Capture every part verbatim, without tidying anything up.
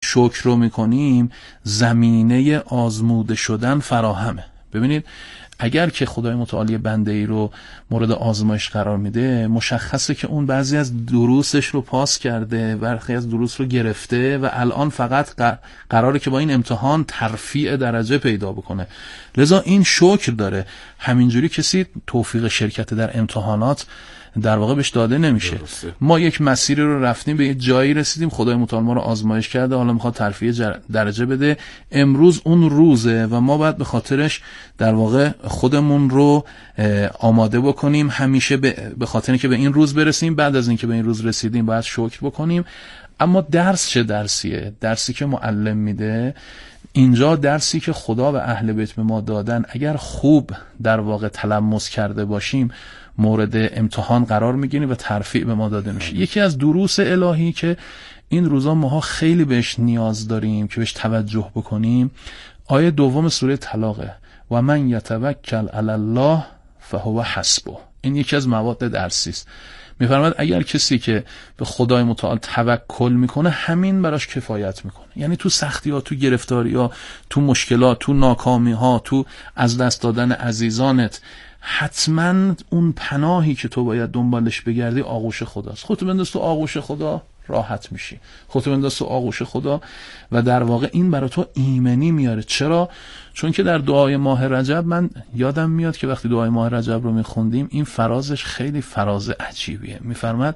شکر رو میکنیم زمینه آزموده شدن فراهمه. ببینید اگر که خدای متعال بنده ای رو مورد آزمایش قرار میده، مشخصه که اون بعضی از دروسش رو پاس کرده، برخی از دروس رو گرفته و الان فقط قراره که با این امتحان ترفیع درجه پیدا بکنه. لذا این شکر داره. همینجوری کسی توفیق شرکت در امتحانات در واقع بهش داده نمیشه. درسته. ما یک مسیری رو رفتیم، به یک جایی رسیدیم، خدای متعال ما رو آزمایش کرده، حالا میخواد ترفیع درجه بده. امروز اون روزه و ما باید به خاطرش در واقع خودمون رو آماده بکنیم همیشه به خاطر اینکه به این روز برسیم. بعد از اینکه به این روز رسیدیم باید شکر بکنیم. اما درس چه درسیه؟ درسی که معلم میده اینجا، درسی که خدا و اهل بیت به ما دادن، اگر خوب در واقع تلمس کرده باشیم مورد امتحان قرار میگیریم و ترفیع به ما داده میشه. یکی از دروس الهی که این روزا ماها خیلی بهش نیاز داریم که بهش توجه بکنیم، آیه دوم سوره طلاقه، و من یتوکل علی الله فهو حسبه. این یکی از مواد درسی است. میفرماید اگر کسی که به خدای متعال توکل میکنه همین براش کفایت میکنه. یعنی تو سختی ها، تو گرفتاری ها، تو مشکلات، تو ناکامی ها، تو از دست دادن عزیزانت، حتما اون پناهی که تو باید دنبالش بگردی آغوش خداست. خودتو بنداز تو آغوش خدا، راحت میشی. خودتو بنداز تو آغوش خدا و در واقع این برای تو ایمنی میاره. چرا؟ چون که در دعای ماه رجب من یادم میاد که وقتی دعای ماه رجب رو میخوندیم این فرازش خیلی فراز عجیبیه. میفرماد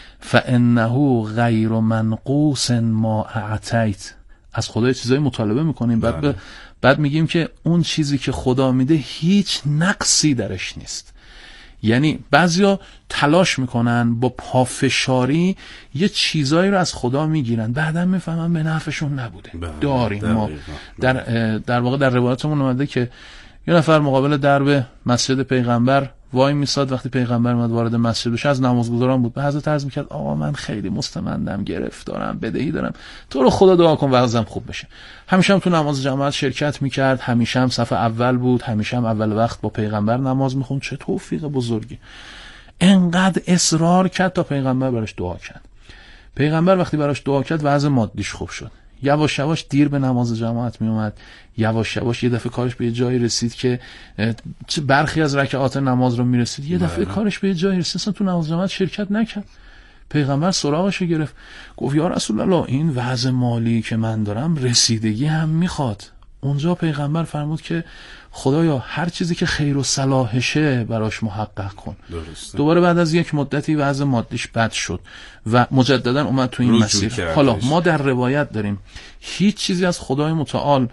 فانه غیر منقوص ما اعطیت. از خدا چیزای مطالبه میکنیم، بعد به بعد میگیم که اون چیزی که خدا میده هیچ نقصی درش نیست. یعنی بعضیا تلاش میکنن با پافشاری یه چیزایی رو از خدا میگیرن، بعدا میفهمن به نفعشون نبوده. داریم ما در در واقع در روایاتمون اومده که یه نفر مقابل درب مسجد پیغمبر وای میساد. وقتی پیغمبر اومد وارد مسجد بشه، از نمازگزاران بود، به حضرت عرض میکرد آقا من خیلی مستمندم، گرفتارم، بدهی دارم، تو رو خدا دعا کن وضعم خوب بشه. همیشه هم تو نماز جماعت شرکت میکرد، همیشه هم صف اول بود، همیشه هم اول وقت با پیغمبر نماز میخوند. چه توفیق بزرگی. انقدر اصرار کرد تا پیغمبر براش دعا کرد. پیغمبر وقتی براش دعا کرد وضع مادیش خوب شد. یواش یواش دیر به نماز جماعت می اومد، یواش یواش یه دفعه کارش به یه جایی رسید که چه برخی از رکعات نماز رو میرسید، یه دفعه کارش به یه جایی رسید اصلا تو نماز جماعت شرکت نکرد. پیغمبر سراغش گرفت، گفت یا رسول الله این وضع مالی که من دارم رسیدگی هم میخواد. اونجا پیغمبر فرمود که خدایا هر چیزی که خیر و صلاحشه براش محقق کن. درسته. دوباره بعد از یک مدتی وضع مادیش بد شد و مجددا اومد تو این مسیر. حالا ما در روایت داریم هیچ چیزی از خدای متعال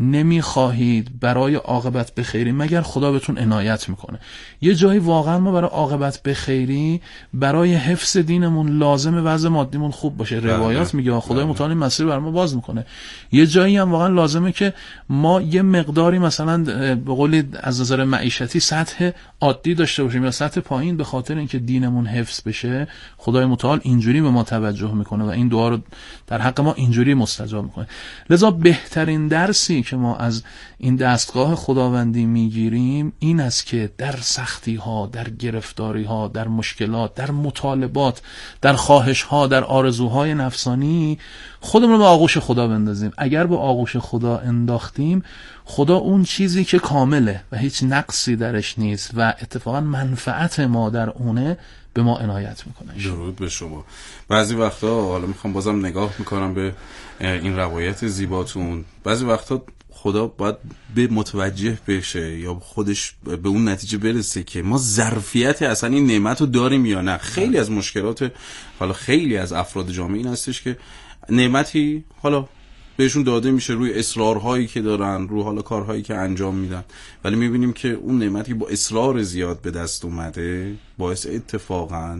نمیخواهید برای عاقبت بخیری مگر خدا بهتون عنایت میکنه. یه جایی واقعا ما برای عاقبت بخیری، برای حفظ دینمون لازم وضع مادیمون خوب باشه. روایات میگه خدای متعال این مسیر بر ما باز میکنه. یه جایی هم واقعا لازمه که ما یه مقداری مثلا به قول از نظر معیشتی سطح عادی داشته باشیم یا سطح پایین، به خاطر اینکه دینمون حفظ بشه خدای متعال اینجوری به ما توجه میکنه و این دعا رو در حق ما اینجوری مستجاب میکنه. لذا بهترین درسی که ما از این دستگاه خداوندی میگیریم این است که در سختی ها، در گرفتاری ها، در مشکلات، در مطالبات، در خواهش ها، در آرزوهای نفسانی خودمون رو به آغوش خدا بندازیم. اگر به آغوش خدا انداختیم، خدا اون چیزی که کامله و هیچ نقصی درش نیست و اتفاقا منفعت ما در اونه به ما عنایت میکنه. درود به شما. بعضی وقتا حالا میخوام بازم نگاه میکنم به این روایت زیباتون، بعضی وقتا خدا باید به متوجه بشه یا خودش به اون نتیجه برسه که ما ظرفیت اصلا این نعمت رو داریم یا نه. خیلی از مشکلات حالا خیلی از افراد جامعه این هستش که نعمتی حالا بهشون داده میشه روی اصرارهایی که دارن، رو حالا کارهایی که انجام میدن، ولی میبینیم که اون نعمتی با اصرار زیاد به دست اومده باعث اتفاقاً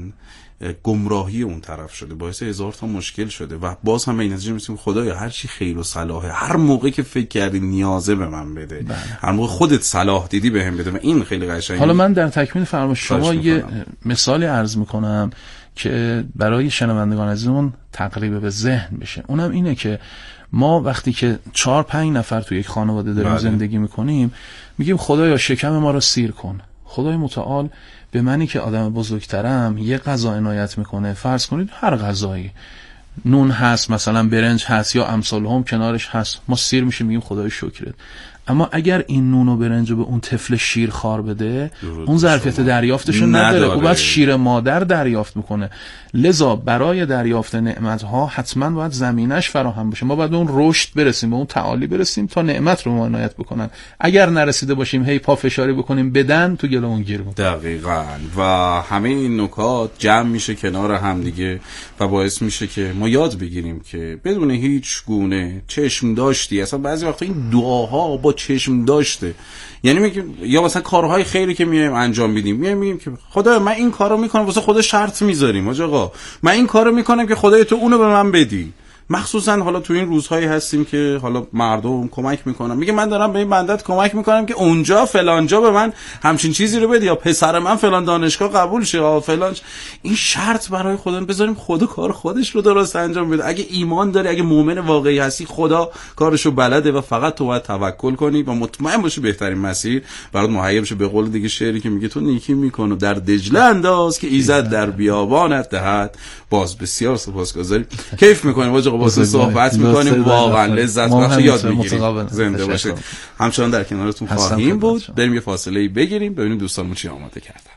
گمراهی اون طرف شده، باعث هزار تا مشکل شده و باز هم به این نتیجه میرسیم خدایا هر چی خیر و صلاحه، هر موقع که فکر کردی نیازه به من بده، بله. هر موقع خودت صلاح دیدی بهم بده و این خیلی قشنگه. حالا من در تکمیل فرمان شما یه مثالی عرض میکنم که برای شنوندگان عزیزمون تقریبا به ذهن بشه. اونم اینه که ما وقتی که چهار پنج نفر تو یک خانواده داریم بله. زندگی میکنیم، میگیم خدایا شکم ما رو سیر کن. خدای متعال به منی که آدم بزرگترم یه غذا عنایت میکنه، فرض کنید هر غذایی، نون هست، مثلا برنج هست یا امثال هم کنارش هست، ما سیر میشیم میگیم خدای شکرت. اما اگر این نون و برنج رو به اون طفل شیرخوار بده، اون ظرفیت دریافتشو نداره، او باید شیر مادر دریافت میکنه. لذا برای دریافت نعمتها حتما باید زمینش فراهم بشه. ما باید اون رشد برسیم، به اون تعالی برسیم تا نعمت رو عنایت بکنن. اگر نرسیده باشیم هی پافشاری بکنیم بدن، تو گلمون گیر میکنه. دقیقاً. و همه این نکات جمع میشه کنار هم دیگه و باعث میشه که ما یاد بگیریم که بدون هیچ گونه چشم داشتی، اصلا بعضی وقتا این دعاها با چشم داشته، یعنی میگیم یا مثلا کارهای خیری که میایم انجام میدیم، میایم میگیم که خدا من این کارو میکنم، واسه خدا شرط میذاریم آقا من این کارو میکنم که خدای تو اونو به من بدی. مخصوصا حالا تو این روزهایی هستیم که حالا مردم کمک میکنن، میگه من دارم به این بندت کمک میکنم که اونجا فلانجا به من همچین چیزی رو بدی، یا پسر من فلان دانشگاه قبول شه، یا فلان. این شرط برای خدا بذاریم، خدا کار خودش رو درست انجام بده. اگه ایمان داری، اگه مؤمن واقعی هستی، خدا کارشو بلده و فقط تو باید توکل کنی و مطمئن باشی بهترین مسیر برات مهیا بشه. به قول دیگه شعری که میگه تو نیکی میکنی در دجله انداز که ایزد در بیابانت دهد باز. بسیار سپاسگزاریم، کیف میکنیم واجه با صحبت میکنیم، واقعا لذت بخش، یاد میگیریم. زنده باشید. همچنان در کنارتون خواهیم بود. بریم یه فاصله بگیریم ببینیم دوستانمون چی آماده کردن.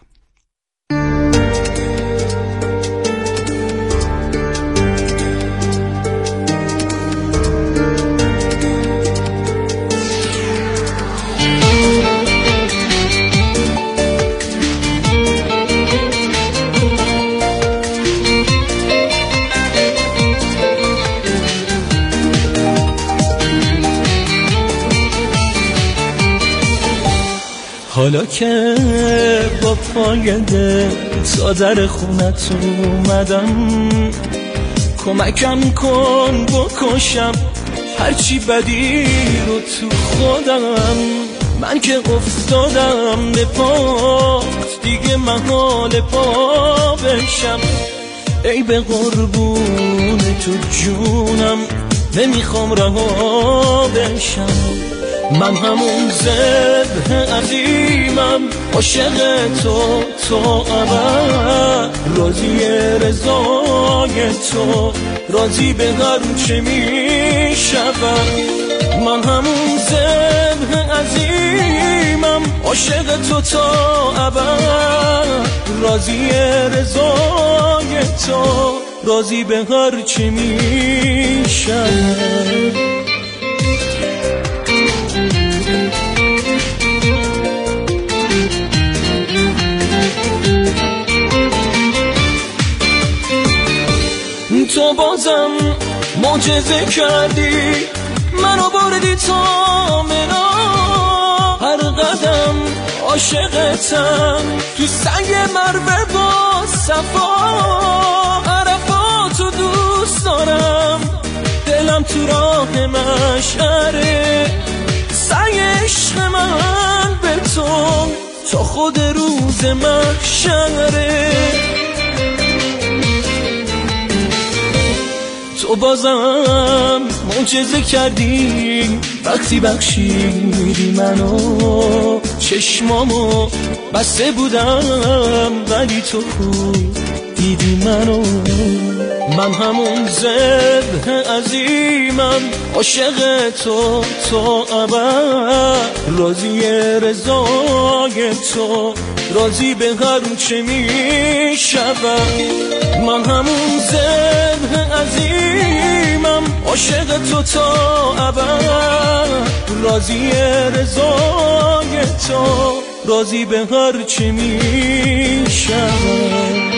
حالا که با پایده تا در خونت اومدم، کمکم کن بکشم هرچی بدی رو تو خودم. من که افتادم به پات دیگه محال پا بشم. ای به قربون تو جونم نمیخوام رها بشم. من همون ذبح عظیمم، عاشق تو تا ابد، راضی رضای تو، راضی به هر چه میشود. من همون ذبح عظیمم، عاشق تو تا ابد، راضی رضای تو، راضی به هر چه میشود. تو بازم معجزه کردی، منو بردی تا منا. هر قدم عاشقتم، تو سنگ مروه با صفا. عرفاتو دوست دارم، دلم تو راه مشعره. سعی عشق من به تو تا خود روز محشره. تو بازم معجزه کردی وقتی بخشیدی منو. چشمامو بسته بودم ولی تو خوب دیدی منو. من همون ذبح عظیمم، عاشق تو تا ابد، راضی رضای تو، راضی به هر چه میشود. من همون ذبح عظیمم، عاشق تو تا ابد، راضی رضای تو، راضی به هر چه میشود.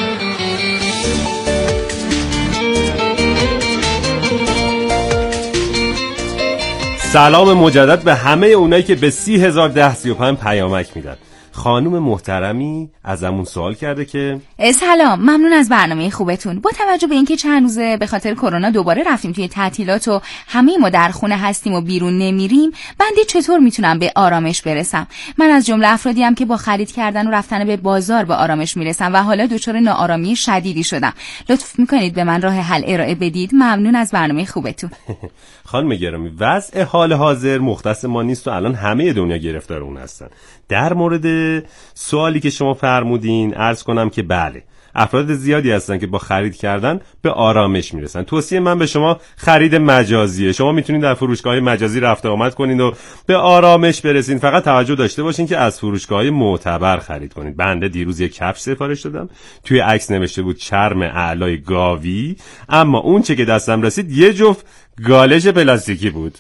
سلام مجدد به همه اونایی که به سی هزار ده سی و پنج پیامک میدن. خانم محترمی ازمون سوال کرده که سلام، ممنون از برنامه خوبتون. با توجه به اینکه چند روزه به خاطر کرونا دوباره رفتیم توی تعطیلات و همه ما در خونه هستیم و بیرون نمیریم، بنده چطور میتونم به آرامش برسم؟ من از جمله افرادی ام که با خرید کردن و رفتن به بازار به آرامش میرسم و حالا دچار ناآرامی شدیدی شدم. لطف میکنید به من راه حل ارائه بدید. ممنون از برنامه خوبتون. خانم گرامی، وضع حال حاضر مختص ما نیست و الان همه دنیا گرفتار اون هستن. در مورد سوالی که شما فرمودین عرض کنم که بله، افراد زیادی هستن که با خرید کردن به آرامش میرسن. توصیه من به شما خرید مجازیه. شما میتونید در فروشگاه‌های مجازی رفت آمد کنید و به آرامش برسید. فقط توجه داشته باشین که از فروشگاه‌های معتبر خرید کنید. بنده دیروز یک کفش سفارش دادم، توی عکس نوشته بود چرم اعلای گاوی، اما اون چه که دستم رسید یه جفت گالش پلاستیکی بود.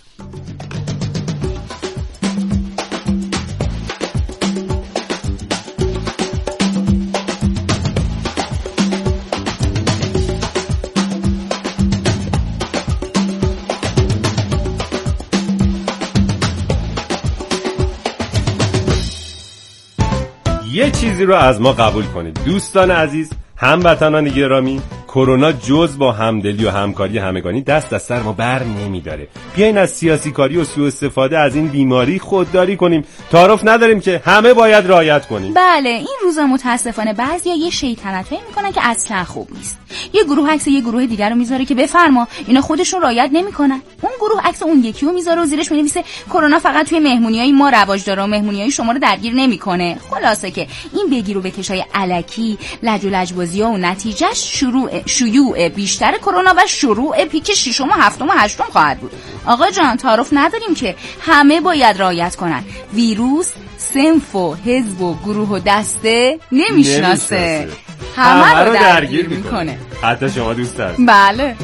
یه چیزی رو از ما قبول کنید دوستان عزیز، هموطنان گرامی، کرونا جز با همدلی و همکاری همگانی دست از سر ما بر نمیداره. بیاین از سیاسی کاری و سوء استفاده از این بیماری خودداری کنیم. تعارف نداریم که همه باید رعایت کنیم. بله، این روزا متاسفانه بعضیا یه شیطنتایی میکنن که اصلا خوب نیست. یه گروه عکس یه گروه دیگر رو میذاره که بفرما اینا خودشون رعایت نمیکنن. اون گروه عکس اون یکی رو میذاره و زیرش مینویسه کرونا فقط توی مهمونیای ما رواج داره و مهمونیای شما رو درگیر نمیکنه. خلاصه که این بگیر و بکشای الکی، لج و لجبازی‌ها و نتیجهش شروع شیوع بیشتر کرونا و شروع پیک ششم و هفتم و هشتم خواهد بود. آقا جان، تعارف نداریم که همه باید رعایت کنن. ویروس صنف و حزب و گروه و دسته نمیشناسه، همه, همه رو درگیر, درگیر میکنه. حتی شما دوست هست. بله.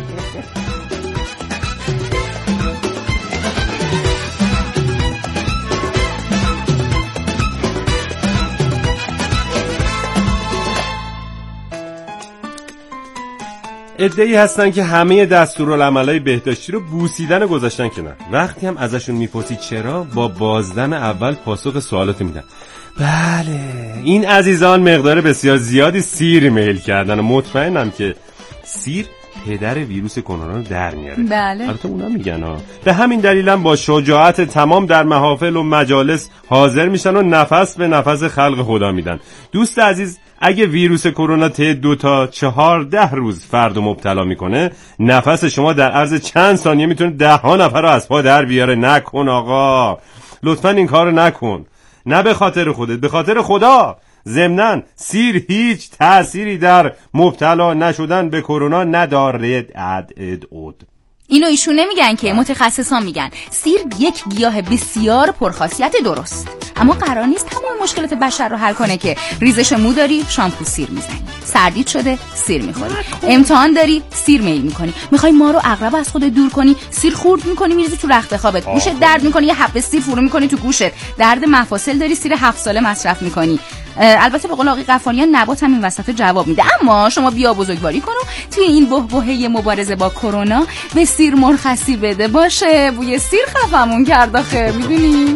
ادعی هستن که همه دستورالعملای بهداشتی رو بوسیدن و گذاشتن کنار. وقتی هم ازشون میپرسی چرا، با بازدم اول پاسخ سوالات میدن. بله، این عزیزان مقدار بسیار زیادی سیر میل کردن و مطمئنم که سیر پدر ویروس کرونا رو در میاره. بله. البته اونا میگن ها. به همین دلیلم با شجاعت تمام در محافل و مجالس حاضر میشن و نفس به نفس خلق خدا میدن. دوست عزیز، اگه ویروس کرونا طی دو تا چهارده روز فرد مبتلا میکنه، نفس شما در عرض چند ثانیه میتونه ده ها نفر رو از پا در بیاره. نکن آقا، لطفا این کارو نکن. نه به خاطر خودت، به خاطر خدا. ضمناً سیر هیچ تأثیری در مبتلا نشدن به کرونا نداره. اد اد اد اینو ایشون نمیگن که متخصصان میگن. سیر یک گیاه بسیار پرخاصیت درست، اما قرار نیست تمام مشکلات بشر رو حل کنه که ریزش مو داری شامپو سیر میزنی، سردید شده سیر میخوری، امتحان داری سیر میل میکنی، میخوای ما رو عقرب از خودت دور کنی سیر خورد میکنی میریزی تو رخت خوابت، گوشت درد میکنی یه حب سیر فرو میکنی تو گوشت، درد مفاصل داری سیر هفت ساله مصرف میکنی. البته به قول آقای غفاریان نبات هم این وسط جواب میده. اما شما بیا بزرگواری کن و توی این بحبوحه مبارزه با کرونا به سیر مرخصی بده. باشه، بوی سیر خفمون کرد آخه، میدونی؟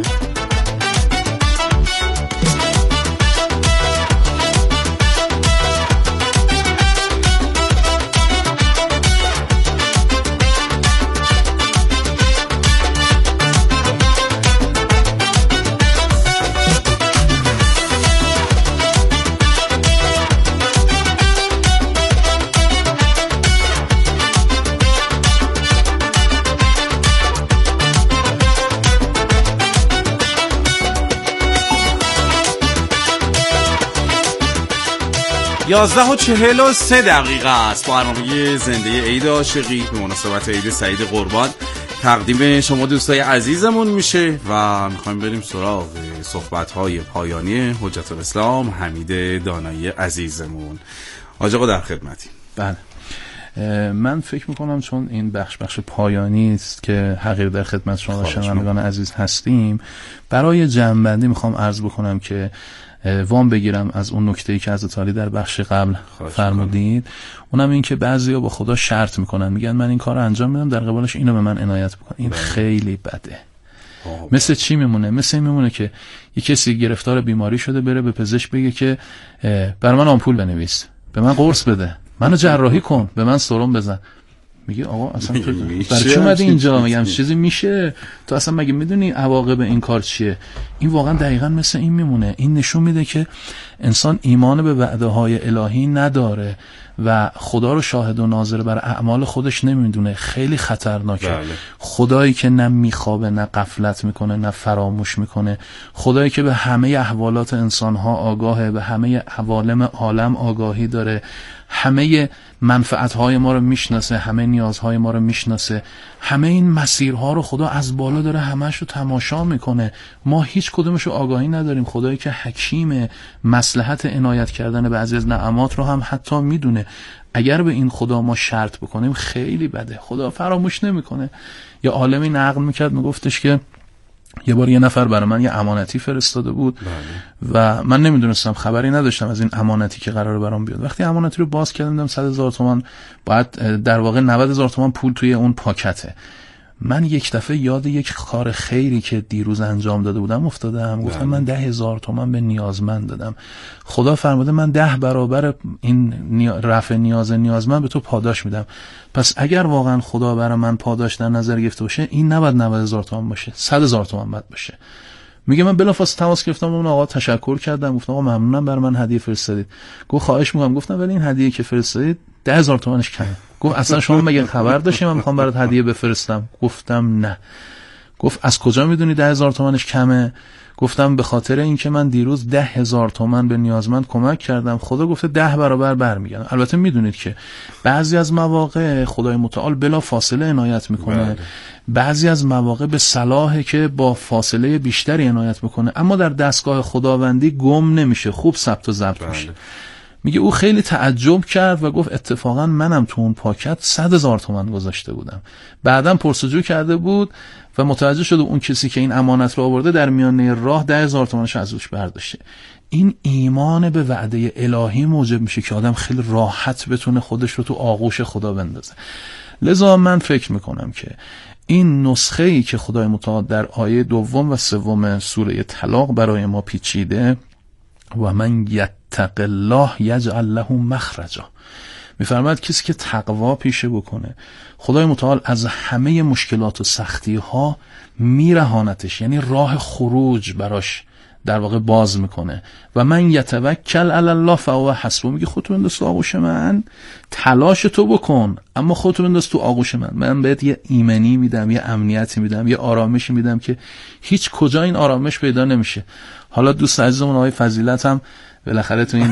یازده و چهل و سه دقیقه است. برنامه زنده عید عاشقی به مناسبت عید سعید قربان تقدیم شما دوستای عزیزمون میشه و میخوایم بریم سراغ صحبت‌های پایانی حجت الاسلام حمید دانایی عزیزمون. حاج آقا در خدمتی. بله، من فکر میکنم چون این بخش بخش پایانی است که حقیر در خدمت شما و شنوندگان عزیز هستیم، برای جمع‌بندی میخوام عرض بکنم که وام بگیرم از اون نکته‌ای که حضرت علی در بخش قبل فرمودید. اونم این که بعضیا با خدا شرط میکنن، میگن من این کارو انجام میدم در قبالش اینو به من عنایت بکن. این خیلی بده. مثل چی میمونه؟ مثل این میمونه که یه کسی گرفتار بیماری شده بره به پزشک بگه که برای من آمپول بنویس، به من قرص بده، منو جراحی کن، به من سرم بزن. میگه آقا اصلا برای چی اومدی اینجا؟ میگم چیزی میشه؟ تو اصلا مگه میدونی عواقب این کار چیه؟ این واقعا دقیقاً مثل این میمونه. این نشون میده که انسان ایمان به وعده های الهی نداره و خدا رو شاهد و ناظر بر اعمال خودش نمیدونه، خیلی خطرناکه. بله. خدایی که نه میخوابه نه غفلت میکنه نه فراموش میکنه، خدایی که به همه احوالات انسانها آگاهه، به همه عوالم عالم آگاهی داره، همه منفعتهای ما رو میشناسه، همه نیازهای ما رو میشناسه، همه این مسیرها رو خدا از بالا داره همش رو تماشا میکنه، ما هیچ کدومش رو آگاهی نداریم. خدایی که حکیم، مصلحت عنایت کردن بعضی از نعمات رو هم حتی میدونه. اگر به این خدا ما شرط بکنیم خیلی بده، خدا فراموش نمیکنه. یا عالمی نقل میکرد میگفتش که یه بار یه نفر برای من یه امانتی فرستاده بود بله. و من نمیدونستم، خبری نداشتم از این امانتی که قراره برام بیاد. وقتی امانتی رو باز کردم دیدم صد هزار تومان، باید در واقع نود هزار تومان پول توی اون پاکته. من یک دفعه یاد یک کار خیری که دیروز انجام داده بودم افتادم، گفتم من ده هزار تومان به نیازمند دادم، خدا فرموده من ده برابر این رفع نیاز نیازمند به تو پاداش میدم. پس اگر واقعا خدا برای من پاداش در نظر گرفته باشه، این نباید نود هزار تومان باشه، صد هزار تومان باید باشه. میگه من بلافاصله تماس گرفتم اون آقا، تشکر کردم، گفتم آقا ممنونم برای من هدیه فرستادید. گفت خواهش میکنم. گفتم ولی این هدیه که فرستادید ده هزار تومانش کمه. گفت اصلا شما مگه خبر داشتی من میخوام برات هدیه بفرستم؟ گفتم نه. گفت از کجا میدونی ده هزار تومانش کمه؟ گفتم به خاطر اینکه من دیروز ده هزار تومان به نیازمند کمک کردم، خدا گفته ده برابر برمیگردم. البته میدونید که بعضی از مواقع خدای متعال بلا فاصله عنایت میکنه بله. بعضی از مواقع به صلاحه که با فاصله بیشتری عنایت میکنه، اما در دستگاه خداوندی گم نمیشه، خوب ثبت و ضبط بله. میشه. میگه او خیلی تعجب کرد و گفت اتفاقا منم تو اون پاکت صد هزار تومان گذاشته بودم. بعدم پرسجو کرده بود و متوجه شده اون کسی که این امانت رو آورده در میانه راه ده هزار تومانش از روش برداشته. این ایمان به وعده الهی موجب میشه که آدم خیلی راحت بتونه خودش رو تو آغوش خدا بندازه. لذا من فکر میکنم که این نسخه ای که خدای متعال در آیه دوم و سوم سوره طلاق برای ما پیچیده، و من یتق الله یجعل له مخرجا، میفرماید کسی که تقوا پیشه بکنه خدای متعال از همه مشکلات و سختی ها میرهانتش، یعنی راه خروج براش در واقع باز میکنه. و من یتوکل علی الله فهو حسبه، میگه خودت بنداز تو آغوش من، تلاش تو بکن اما خودت بنداز تو آغوش من، من بهت یه ایمنی میدم، یه امنیتی میدم، یه آرامشی میدم که هیچ کجا این آرامش پیدا نمیشه. حالا دوست عزیزمون آقای فضیلت هم بالاخره تو این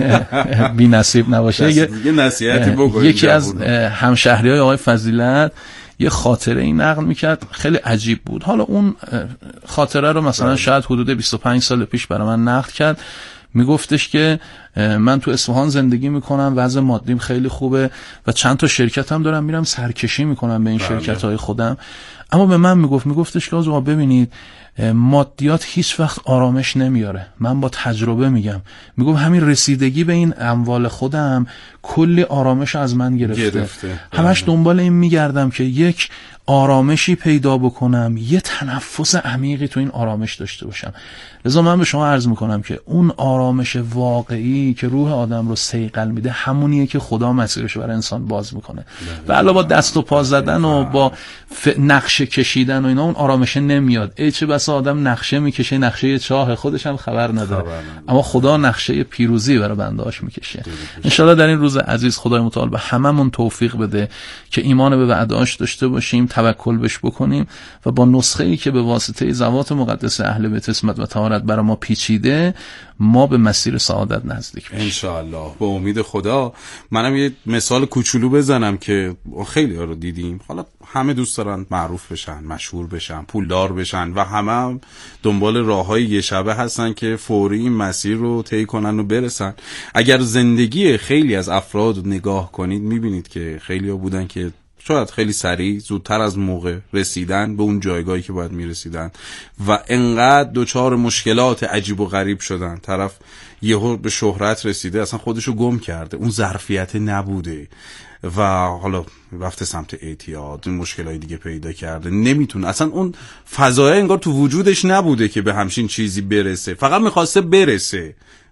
بی نصیب نباشه، یه نصیحتی بگوید. یکی از همشهریای آقای فضیلت یه خاطره این نقل میکرد خیلی عجیب بود. حالا اون خاطره رو مثلا بله. شاید حدود بیست و پنج سال پیش برای من نقل کرد. میگفتش که من تو اصفهان زندگی میکنم، وضع مادیم خیلی خوبه و چند تا شرکت هم دارم، میرم سرکشی میکنم به این بله. شرکت های خودم. اما به من میگفت میگفتش که آقا ببینید مادیات هیچ وقت آرامش نمیاره، من با تجربه میگم. میگم همین رسیدگی به این اموال خودم کلی آرامش از من گرفته, گرفته. همش دنبال این میگردم که یک آرامشی پیدا بکنم، یه تنفس عمیقی تو این آرامش داشته باشم. لذا من به شما عرض میکنم که اون آرامش واقعی که روح آدم رو صیقل میده همونیه که خدا مسیرش برای انسان باز میکنه. و علاوه با دست و پا زدن و با نقشه کشیدن و اینا اون آرامش نمیاد. ای چه بسا آدم نقشه میکشه، نقشه چاه، خودش هم خبر نداره، خبر اما خدا نقشه پیروزی برای بندهاش میکشه. ان شاءالله در این روز عزیز خدای متعال به هممون توفیق بده که ایمان به وعده‌اش داشته باشیم، توکل بهش بکنیم و با نسخه‌ای که به واسطه ذوات مقدس اهل بیت اسمت و طهارت برای ما پیچیده ما به مسیر سعادت نزدیک بشیم ان شاء الله. به امید خدا. منم یه مثال کوچولو بزنم که خیلی ها رو دیدیم، حالا همه دوست دارن معروف بشن، مشهور بشن، پولدار بشن و همه هم دنبال راههای یه شبه هستن که فوری این مسیر رو طی کنن و برسن. اگر زندگی خیلی از افراد رو نگاه کنید میبینید که خیلی ها بودن که شاید خیلی سریع زودتر از موقع رسیدن به اون جایگاهی که باید میرسیدن و انقدر دوچار مشکلات عجیب و غریب شدن. طرف یهو به شهرت رسیده اصلا خودشو گم کرده، اون ظرفیت نبوده و حالا رفته سمت اعتیاد، این مشکلای دیگه پیدا کرده، نمیتونه اصلا اون فضای انگار تو وجودش نبوده که به همچین چیزی برسه، فقط میخواسته برسه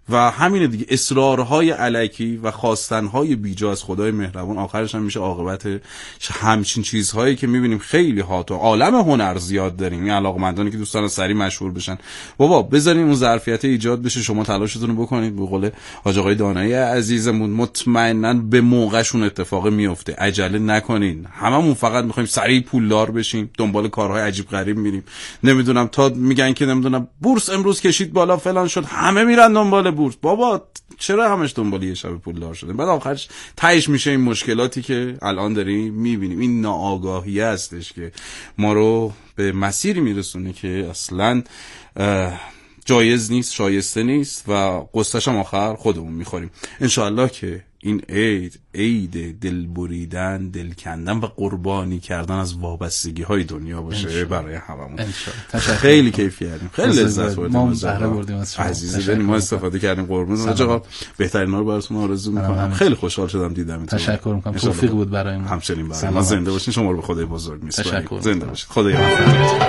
و همین دیگه، اصرارهای الکی و خواستنهای بیجا از خدای مهربان آخرش هم میشه عاقبت همچین چیزهایی که میبینیم خیلی ها تو عالم هنر زیاد داریم. این علاقمندانی که دوستان سریع مشهور بشن، بابا بذارین اون ظرفیت ایجاد بشه، شما تلاشتون رو بکنید. به قول حاج آقای دانایی عزیزمون مطمئناً به موقعشون اتفاق میفته. عجله نکنین. هممون فقط میخوایم سریع پولدار بشیم، دنبال کارهای عجیب غریب میریم. نمیدونم تا میگن که نمیدونم بورس امروز کشید بالا فلان شد، همه میرن دنبال بورس. بابا چرا همش دنبال یه شب پولدار شده؟ بعد آخرش تهش میشه این مشکلاتی که الان داریم میبینیم. این ناآگاهی هستش که ما رو به مسیری میرسونه که اصلاً جایز نیست، شایسته نیست و قصه‌ش هم آخر خودمون میخوریم. انشاءالله که این عید عید دل بریدن، دل کندن و قربانی کردن از وابستگی های دنیا باشه برای هممون. خیلی کیف کردیم، خیلی لذت بردیم. ما بهره بردیم از شما عزیزی، ما استفاده کردیم. قربون آقا، بهترینا رو براتون آرزو میکنم. خیلی خوشحال شدم دیدمتون. تشکر میکنم، توفیق بود برای ما. همچنین برای ما. زنده باشین. شما رو به خدای بزرگ میسپاریم. زنده باشید. خدا یارتون.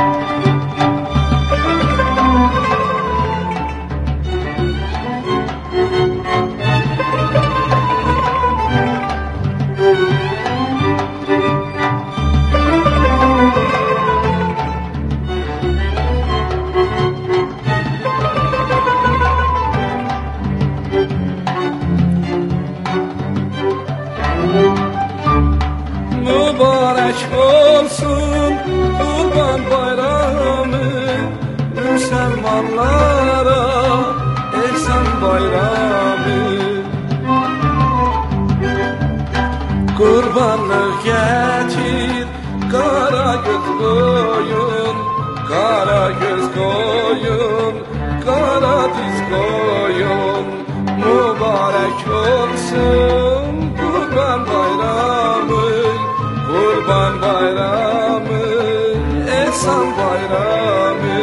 Kurbanlık getir, kara göz koyun, kara göz koyun, kara diz koyun. Mübarek olsun kurban bayramı, kurban bayramı, ehsan bayramı.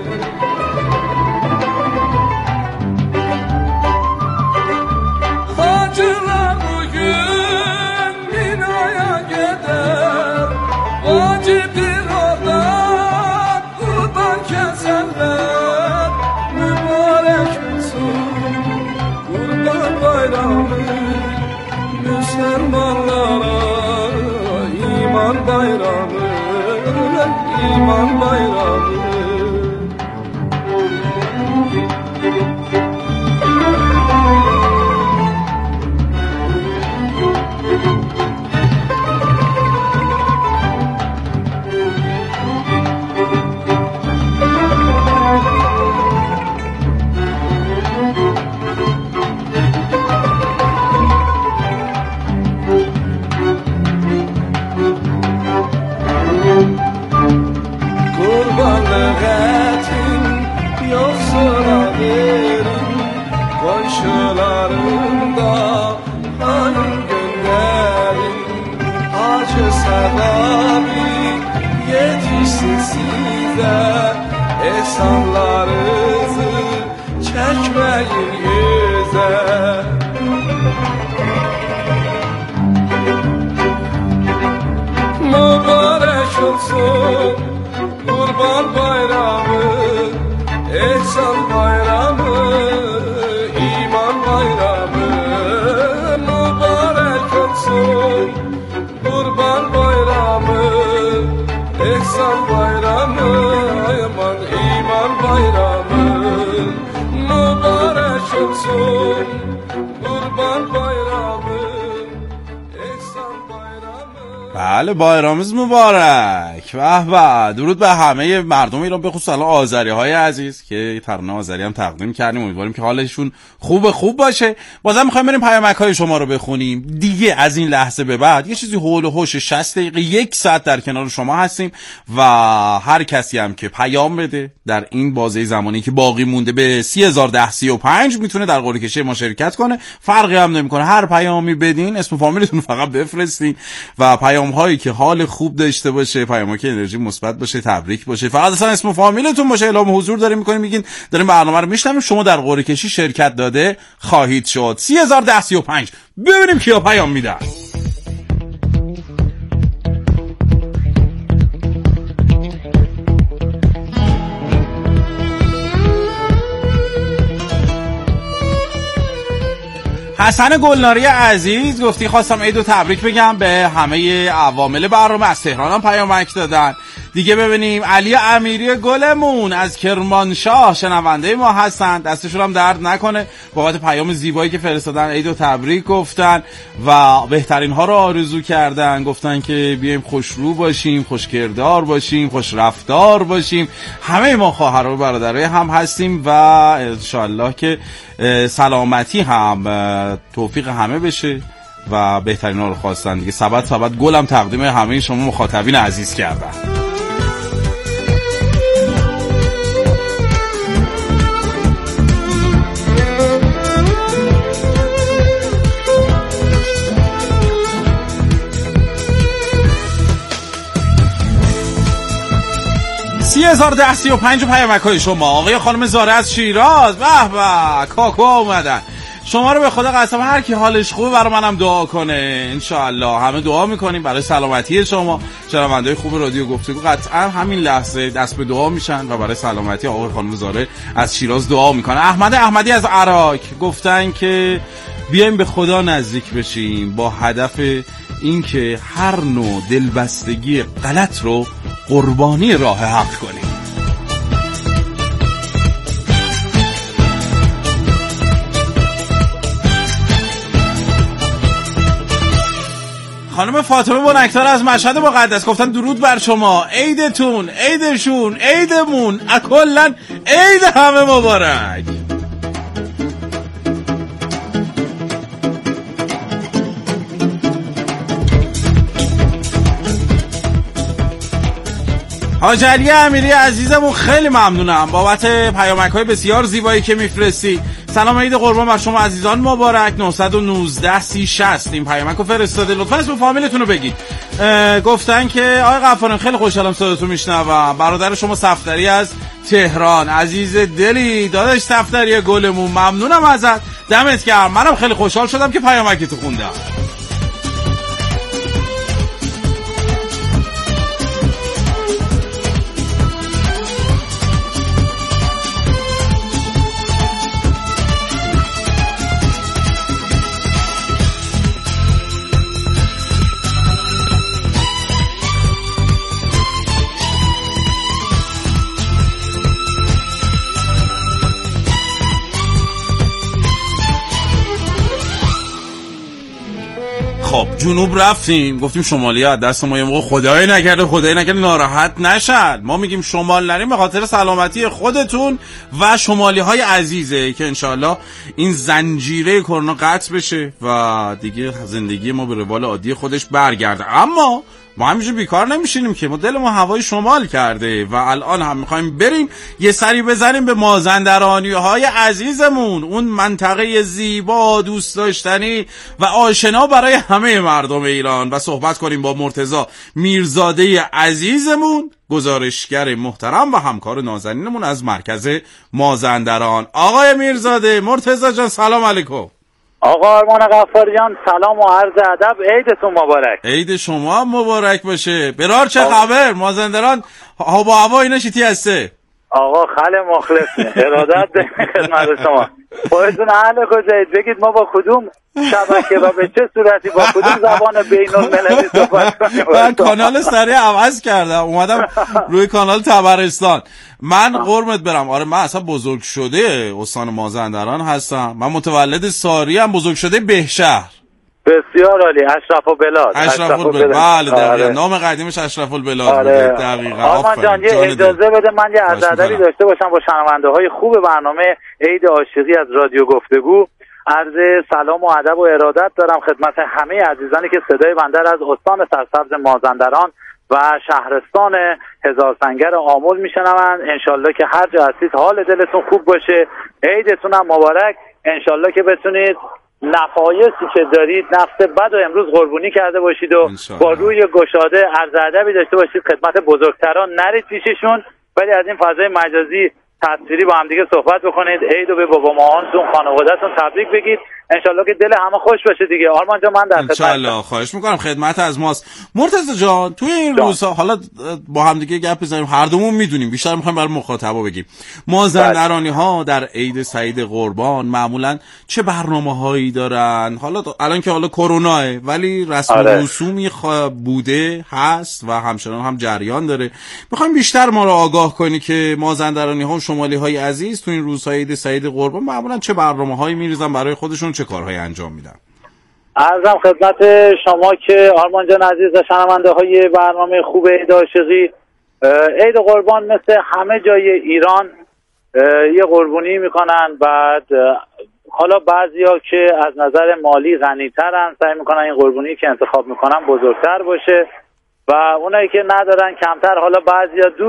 Hacılar bugün Mina'ya gider, vaciptir oradan kurban keserler. Mübarek olsun kurban bayramı, Müslümanlara iman bayramı, iman bayramı. Kurbanlık etin yoksula verin, komşularında hanım gönderin. Acı sevabı yetişsin size, ehsanlarınızı çekmeyin yüze. Mübarek olsun kurban bayramı, ehsan bayramı, iman bayramı. Mübarek olsun kurban bayramı, ehsan bayramı, iman, iman bayramı. Mübarek olsun kurban bayramı, ehsan bayramı. بله بایرامز مبارک. به به، درود به همه مردم ایران، به خصوص الان آذری های عزیز که ترانه آذری هم تقدیم کردیم. امیدواریم که حالشون خوب خوب باشه. بازم میخوایم بریم پیامک های شما رو بخونیم دیگه. از این لحظه به بعد یه چیزی حول و حوش شصت دقیقه یک ساعت در کنار شما هستیم و هر کسی هم که پیام بده در این بازه زمانی که باقی مونده به سی هزار ده سی و پنج میتونه در قرعه کشی ما شرکت کنه. فرقی هم نمیکنه، هر پیامی بدین اسم فامیلتون فقط بفرستین و پیام هایی که حال خوب داشته باشه، پیامی که انرژی مثبت باشه، تبریک باشه، فقط اصلا اسم فامیلتون باشه، اعلام حضور داریم میکنیم، میگین داریم برنامه رو میشنویم، شما در قرعه کشی شرکت داده خواهید شد. سی هزار ده سی و پنج. ببینیم کیا پیام میدن. حسن گلناری عزیز گفتی خواستم عیدو تبریک بگم به همه عوامل برنامه، از تهران هم پیامک دادن دیگه. ببینیم علی امیری گلمون از کرمانشاه شنونده ما هستن، دستشون هم درد نکنه بابت پیام زیبایی که فرستادن، عیدو تبریک گفتن و بهترین ها رو آرزو کردن، گفتن که بیایم خوشرو باشیم، خوشکردار باشیم، خوش رفتار باشیم، همه ما خواهر و برادرای هم هستیم و انشالله که سلامتی هم توفیق همه بشه و بهترین ها رو خواستن دیگه. سبت سبت گلم تقدیم همه شما مخاطبین عزیز کردن. سی هزار ده سی و پنج پیامک های شما. آقای خانم زاره از شیراز، به به کاکو اومدن. شما رو به خدا قسم هر کی حالش خوبه برای منم دعا کنه انشاءالله. همه دعا میکنیم برای سلامتی شما. شنونده‌های خوب رادیو گفتگو قطعا همین لحظه دست به دعا میشن و برای سلامتی آقای خانم زاره از شیراز دعا میکنه. احمد احمدی از عراق گفتن که بیایم به خدا نزدیک بشیم با هدف اینکه هر نوع دلبستگی غلط رو قربانی راه حق کنیم. خانم فاطمه بنکتار از مشهد مقدس گفتن درود بر شما، عیدتون، عیدشون، عیدمون، کلاً عید همه مبارک. حاج علی امیری عزیزمون خیلی ممنونم بابت پیامک‌های بسیار زیبایی که میفرستی. سلام عید قربان بر شما عزیزان مبارک. نه یک نه سی شصت این پیامکو فرستاده. لطفاً اسم فامیلتون رو بگید. گفتن که آقای غفاران خیلی خوشحالم صداتون میشنوم. برادر شما صفدری از تهران، عزیز دلی داداش صفدری گلمون، ممنونم ازت، دمت گرم. منم خیلی خوشحال شدم که پیامکتو خوندم. خب جنوب رفتیم گفتیم شمالی از دست ما یه موقع خدای نکرده خدای نکرده ناراحت نشن. ما میگیم شمال نریم به خاطر سلامتی خودتون و شمالی های عزیزه که انشالله این زنجیره کرونا قطع بشه و دیگه زندگی ما به روال عادی خودش برگرده. اما ما همینجور بیکار نمیشینیم که، ما دل ما هوای شمال کرده و الان هم میخوایم بریم یه سری بزنیم به مازندرانی های عزیزمون، اون منطقه زیبا دوست داشتنی و آشنا برای همه مردم ایران، و صحبت کنیم با مرتضی میرزاده عزیزمون، گزارشگر محترم و همکار نازنینمون از مرکز مازندران. آقای میرزاده، مرتضی جان سلام علیکم. آقا آرمان غفاریان سلام و عرض ادب، عیدتون مبارک. عید شما هم مبارک باشه. برار چه خبر؟ مازندران هوا با هوا اینا چیتی هسته؟ آقا خیلی مخلص، ارادت به خدمت شما. خودتون اهل کجایید؟ بگید ما با کدوم شبکه و به چه صورتی با کدوم زبان بین المللی صحبت کنیم. من کانال سریع عوض کردم اومدم روی کانال تبرستان. من قرمت برم، آره من اصلا بزرگ شده استان مازندران هستم. من متولد ساری ام، بزرگ شده بهشهر. بسیار عالی، اشرف البلاد. اشرف البلاد، بله دقیقاً نام قدیمش اشرف البلاد آره. بوده. دقیقاً. آرمان جان یه اجازه بده من یه عرض ادبی داشته باشم با شنونده های خوب برنامه عید عاشقی از رادیو گفتگو. عرض سلام و ادب و ارادت دارم خدمت همه عزیزانی که صدای بنده از استان سرسبز مازندران و شهرستان هزار سنگر آمل میشنوند. انشالله که هر جا هستید حال دلتون خوب باشه، عیدتون هم مبارک. انشالله که بتونید نفایسی که دارید نفس بد و امروز قربونی کرده باشید و با روی گشاده عرض ادبی داشته باشید خدمت بزرگتران، نرید پیششون ولی از این فضای مجازی تصویری با هم دیگه صحبت بکنید. عید و به بابا مامانتون خانواده‌تون تبریک بگید. انشالله که دل همه خوش بشه دیگه. آرمان جان من در خدمت. انشالله، خواهش میکنم، خدمت از ماست. مرتضی جان توی این جان. روزها حالا با هم دیگه گپ بزنیم، هر دومون میدونیم، بیشتر میخوایم برای مخاطبا بگیم، مازندرانی ها در عید سعید قربان معمولا چه برنامه‌هایی دارن؟ حالا الان که حالا کروناه ولی رسم آره. رسومی بوده هست و همچنان هم جریان داره. میخوایم بیشتر ما رو آگاه کنی که مازندرانی ها و شمالی های عزیز تو این روزهای عید سعید قربان معمولا چه برنامه‌هایی میریزن برای خودشون، چه کارهایی انجام میدن. عرضم خدمت شما که آرمان جان عزیز و شنونده های برنامه خوب عید عاشقی، عید قربان مثل همه جای ایران یه قربونی میکنن. بعد حالا بعضیا که از نظر مالی غنی‌ترن سعی میکنن این قربونی که انتخاب میکنن بزرگتر باشه و اونایی که ندارن کمتر. حالا بعضیا دو